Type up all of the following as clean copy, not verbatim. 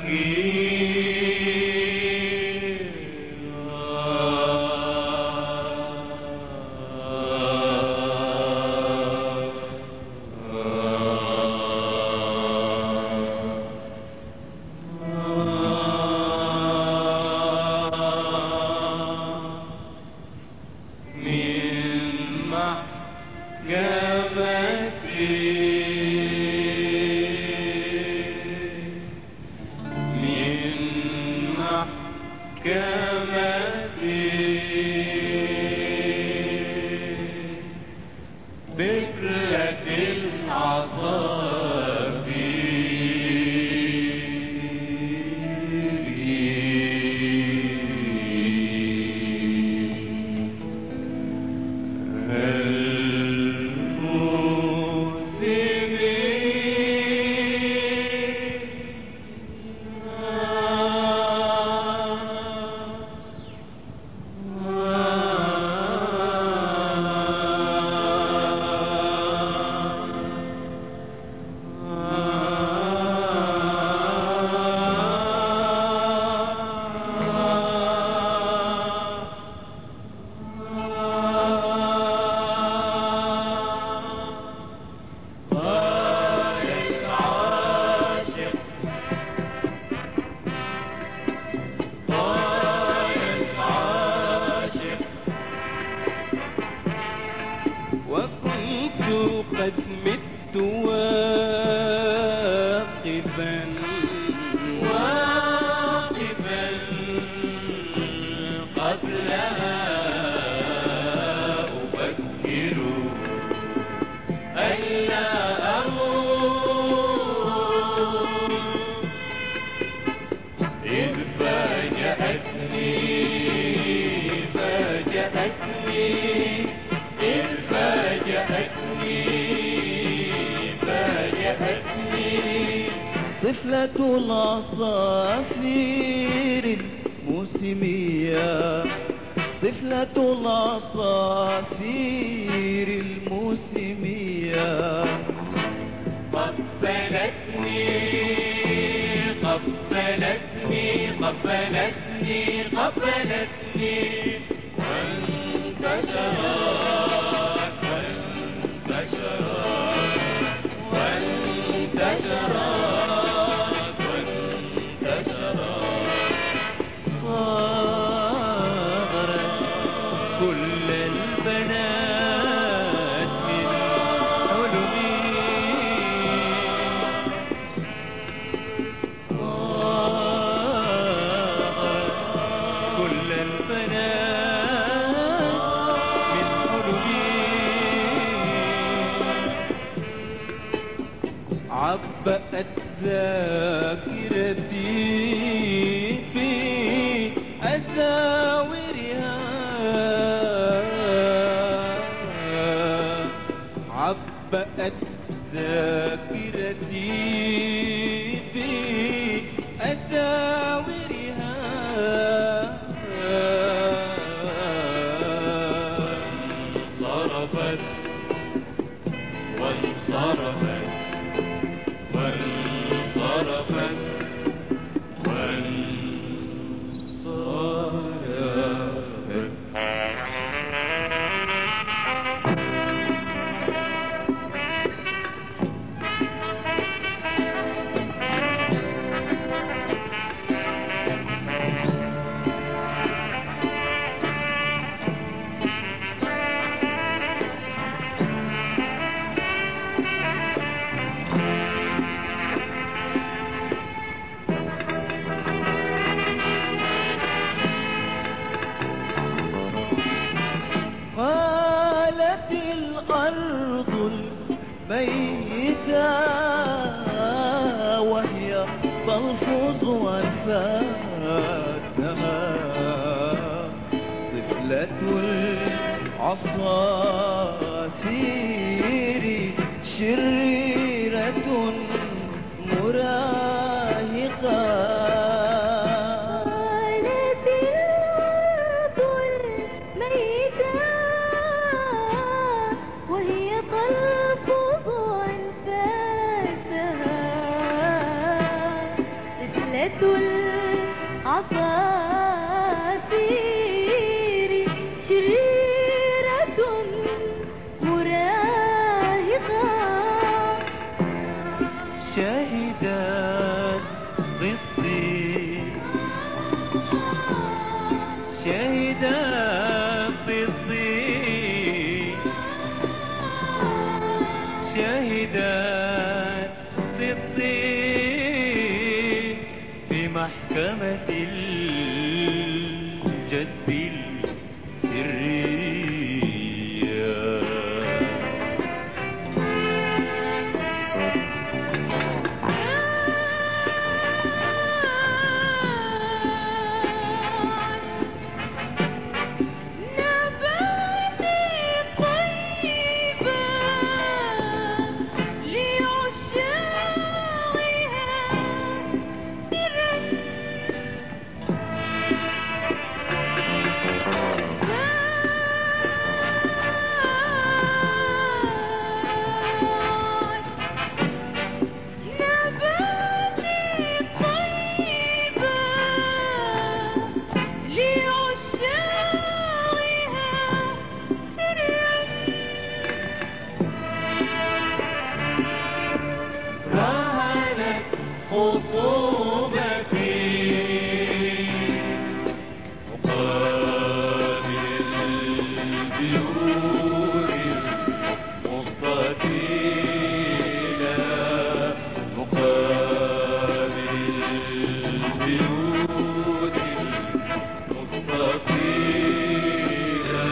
طفلة العصافير الموسمية، طفلة العصافير الموسمية، قبلتني قبلتني قبلتني قبلتني وانتشرت وانتشرت وانتشرت وانتشرت، صارت كل البنات من حلمي، صارت كل البنات من حلمي، عبأت ذاكرتي في أساورها، عبأت ذاكرتي في أساورها، انصرفت وانصرفت وانصرفت وانصرفت. قالت الأرض الميتة وهي تلفظ أنفاسها، طفلة العصافير شريرة مراهقة، طفلة العصافير شريرة مراهقة شهدت ضدي شهدت ضدي شهدت ضدي في محكمة الجد السرية خصوبتي مقابل البيوت المستطيلة مقابل البيوت المستطيلة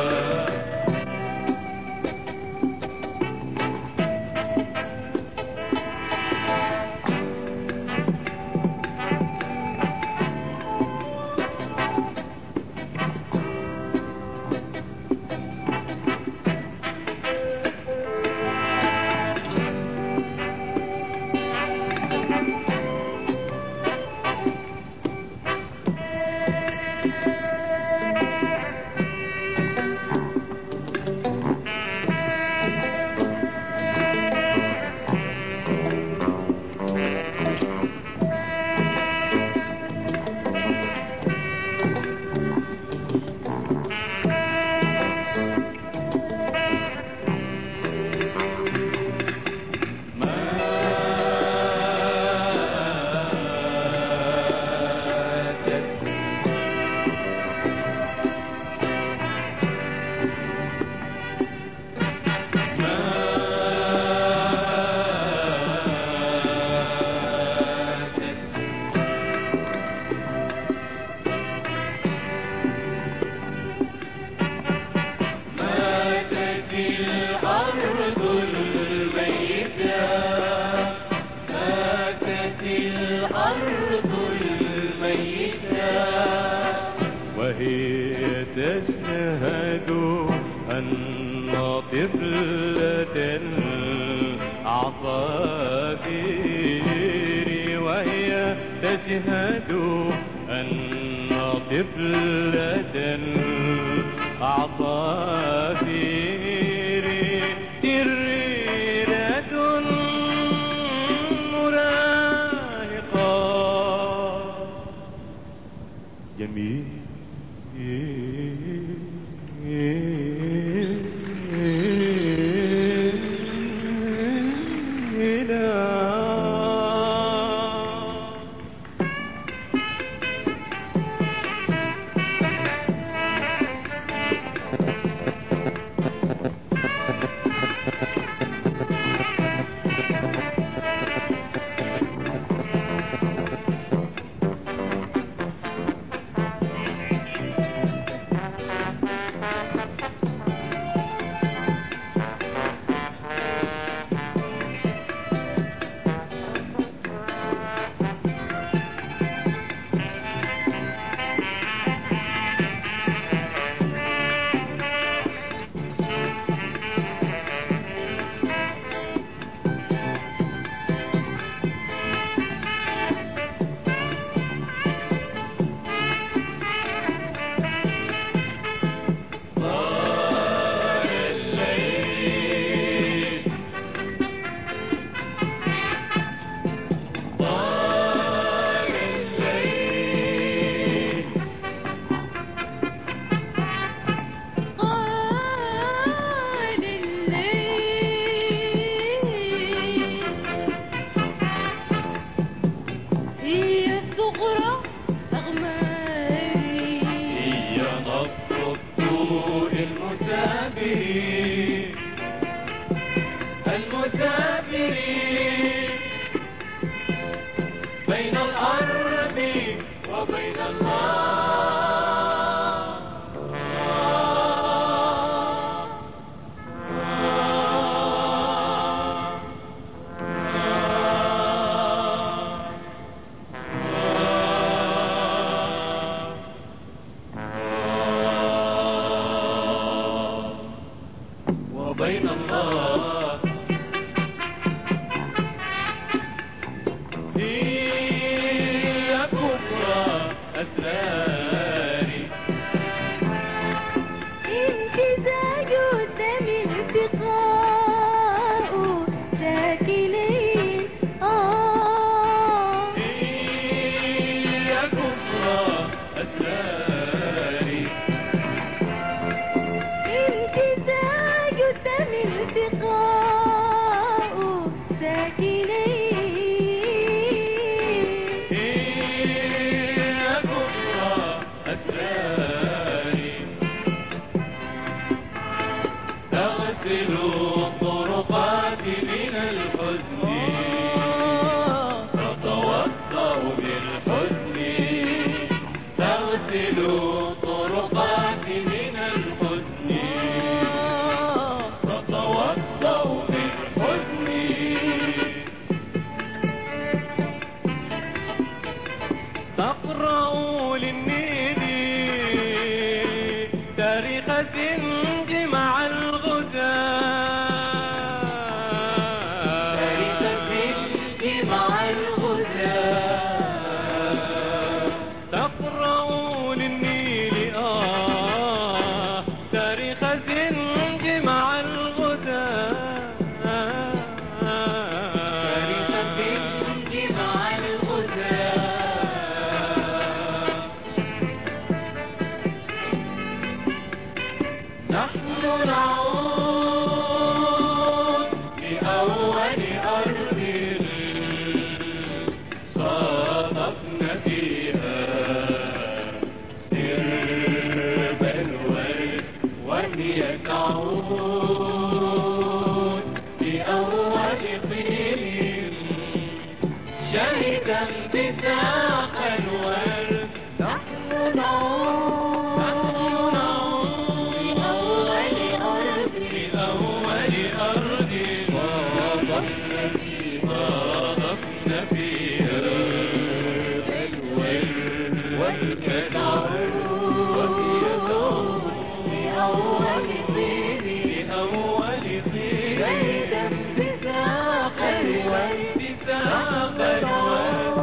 وهي تشهد أن طفلة العصافير وهي تشهد أن طفلة العصافير شريرة مراهقة جميل تقرأ للنيل تاريخ سنج مع الغزاة، تاريخ السنج مع الغزاة. تقرأ للنيل تاريخ سنج مع الغزاة، تاريخ السنج مع الغزاة. نحن نعود لأول أرض صادفنا فيها سرب الورد، وهي تعود لأول طين شهدا بساق الورد. نحن نعود لأول أرض صادفنا فيها الورد، وهي تعود لأول طين شهدا بساق الورد. بساق الورد.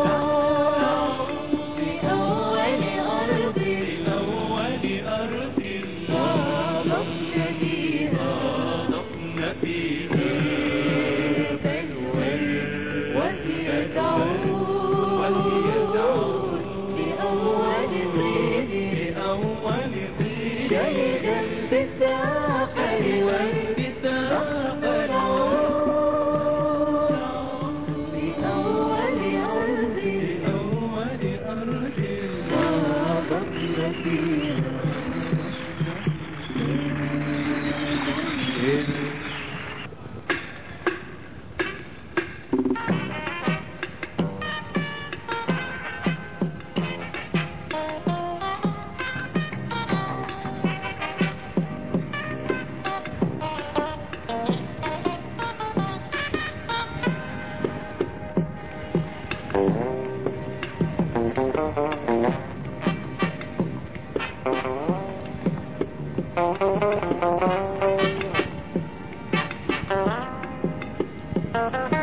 لأول أرض لأول أرض صادفنا فيها الورد، وهي تعود لأول طين شهدا بساق الورد. بساق لأول أرض لأول أرض صادفنا فيها Thank you.